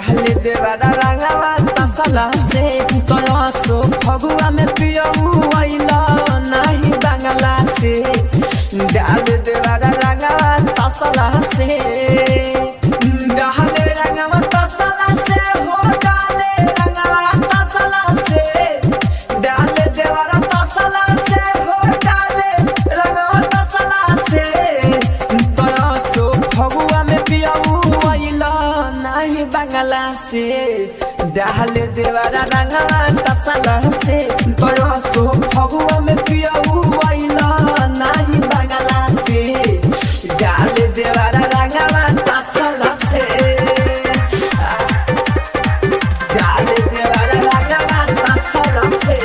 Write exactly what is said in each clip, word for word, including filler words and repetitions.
डाले देवारा रंगवा तसला से तोरा सो फगुआ में पियऊ आइला नहीं बांगला से डाले देवारा रंगवा तसला से डाले रंगवा तसला से हो डाले रंगवा तसला से डाले देवारा तसला से हो डाले रंगवा तसला से तोरा सो फगुआ में पियऊ आइला नहीं बांगला से डाले देवारा रंगवा तसला से तोरा सो फगुआ में पियऊ आइला नहीं बांगला से डाले देवारा रंगवा तसला से डाले देवारा रंगवा तसला से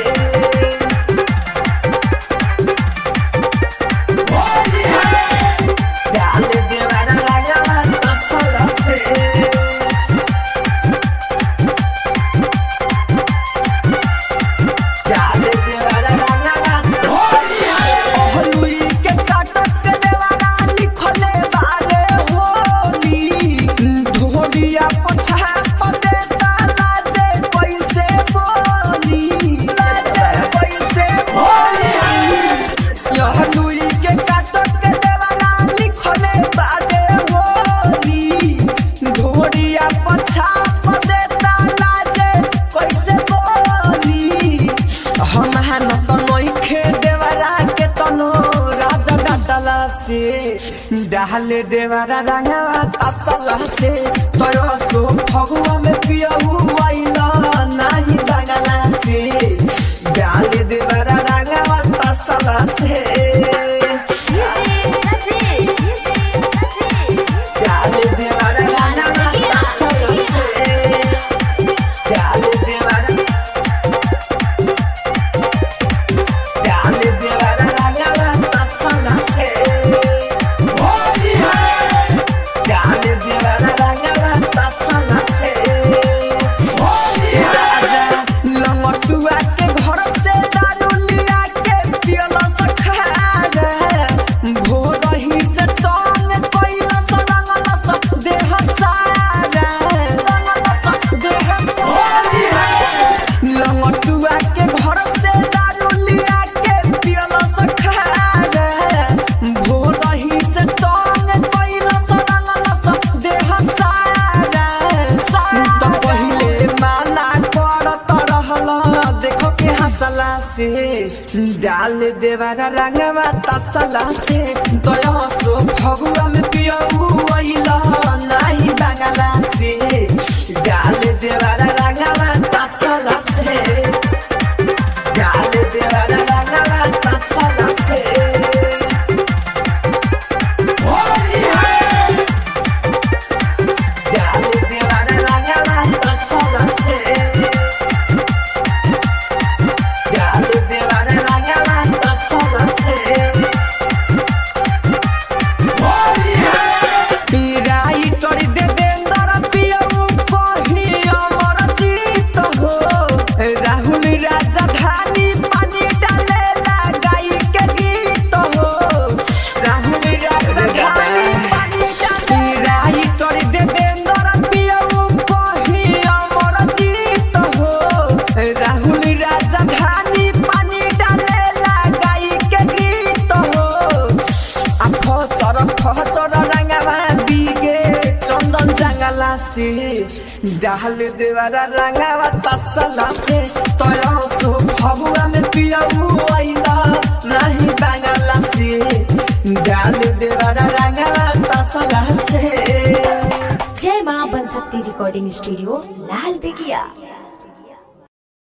डाले देवारा रंगवा तसला से डाले देवारा रंगवा तसला से तोरा सो फगुआ में पियऊ आइला नहीं बांगला से डाले देवारा रंगवा तसला से डाले देवारा रंगवा तसला से डाले देवारा डाले देवारा रंगवा तसला से डाले देवारा रंगवा तसला से राजा लंगटुआ के घर से दारू लिया के पियला सखारा भोर ही से तंग कइला संगला स देह सारा संगला स देह सारा लंगटुआ के घर से दारू लिया के पियला सखारा भोर ही से तंग कइला संगला स देह सारा तो पहिले माना करत रहला देखो के हंसला से डाले देवारा रंगवा तसला से तोरा सो फगुआ में पियऊ आइला नहीं बांगला से डाले देवारा रंगवा तसला से डाले देवारा रंगवा तसला से डाले देवारा रंगवा तसला से डाले देवारा रंगवा तसला से पीराई तोरी दे देंदर पियऊ कही अमर जीत हो राहुल राजधानी पानी डाले लगाई के गीत हो राहुल राजधानी पानी डाले तोरी दे देंदर पियऊ कही अमर जीत हो राहुल राजधानी पानी डाले लगाई के गीत हो आ फचर फचर रंगवा बीगे चंदन जंगला से डाले देवारा रंगवा तसला से तोरा सो फगुआ में पियऊ आइला नहीं बांगला से डाले देवारा रंगवा तसला से। जय मां बन सकती रिकॉर्डिंग स्टूडियो लाल बेगिया।